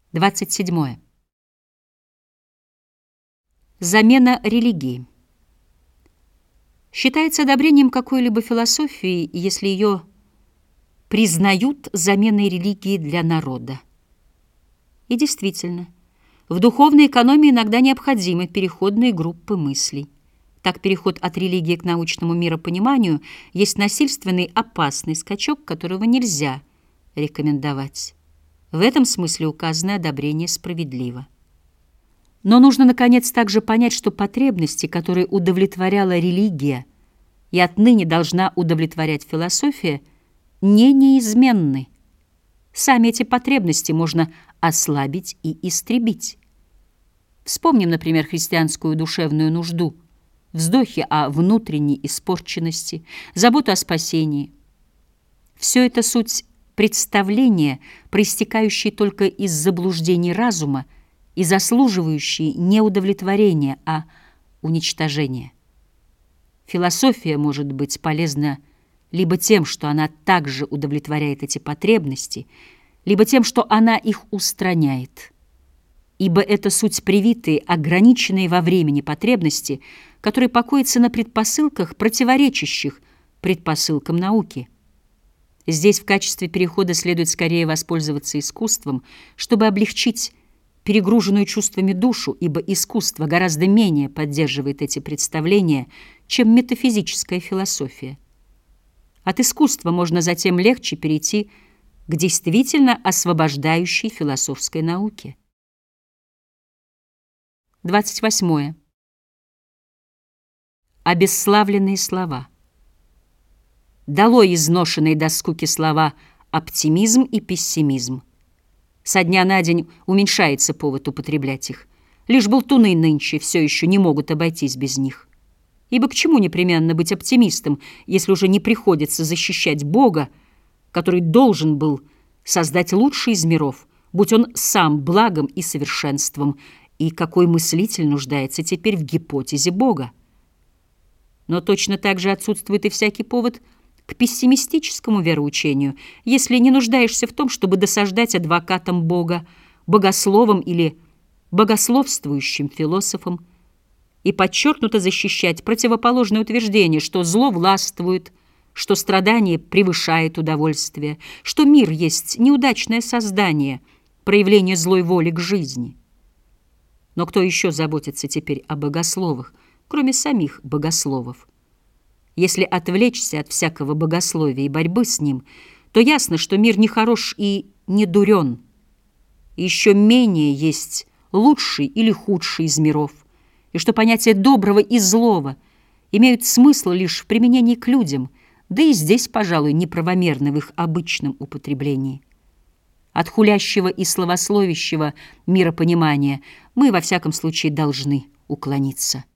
27. Замена религии. Считается одобрением какой-либо философии, если ее признают заменой религии для народа. И действительно, в духовной экономии иногда необходимы переходные группы мыслей. Так, переход от религии к научному миропониманию есть насильственный опасный скачок, которого нельзя рекомендовать. В этом смысле указанное одобрение справедливо. Но нужно, наконец, также понять, что потребности, которые удовлетворяла религия и отныне должна удовлетворять философия, не неизменны. Сами эти потребности можно ослабить и истребить. Вспомним, например, христианскую душевную нужду, вздохи о внутренней испорченности, заботу о спасении. Все это суть представления, проистекающие только из заблуждений разума и заслуживающие не удовлетворения, а уничтожения. Философия может быть полезна либо тем, что она также удовлетворяет эти потребности, либо тем, что она их устраняет. Ибо это суть привитые, ограниченные во времени потребности, которые покоятся на предпосылках, противоречащих предпосылкам науки. Здесь в качестве перехода следует скорее воспользоваться искусством, чтобы облегчить перегруженную чувствами душу, ибо искусство гораздо менее поддерживает эти представления, чем метафизическая философия. От искусства можно затем легче перейти к действительно освобождающей философской науке. 28. Обесславленные слова. Долой изношенные до скуки слова оптимизм и пессимизм. Со дня на день уменьшается повод употреблять их. Лишь болтуны нынче все еще не могут обойтись без них. Ибо к чему непременно быть оптимистом, если уже не приходится защищать Бога, который должен был создать лучший из миров, будь он сам благом и совершенством, и какой мыслитель нуждается теперь в гипотезе Бога? Но точно так же отсутствует и всякий повод к пессимистическому вероучению, если не нуждаешься в том, чтобы досаждать адвокатам Бога, богословам или богословствующим философам, и подчеркнуто защищать противоположное утверждение, что зло властвует, что страдание превышает удовольствие, что мир есть неудачное создание, проявление злой воли к жизни. Но кто еще заботится теперь о богословах, кроме самих богословов? Если отвлечься от всякого богословия и борьбы с ним, то ясно, что мир не хорош и не дурен. Еще менее есть лучший или худший из миров, и что понятия доброго и злого имеют смысл лишь в применении к людям, да и здесь, пожалуй, неправомерны в их обычном употреблении. От хулящего и славословящего миропонимания мы, во всяком случае, должны уклониться.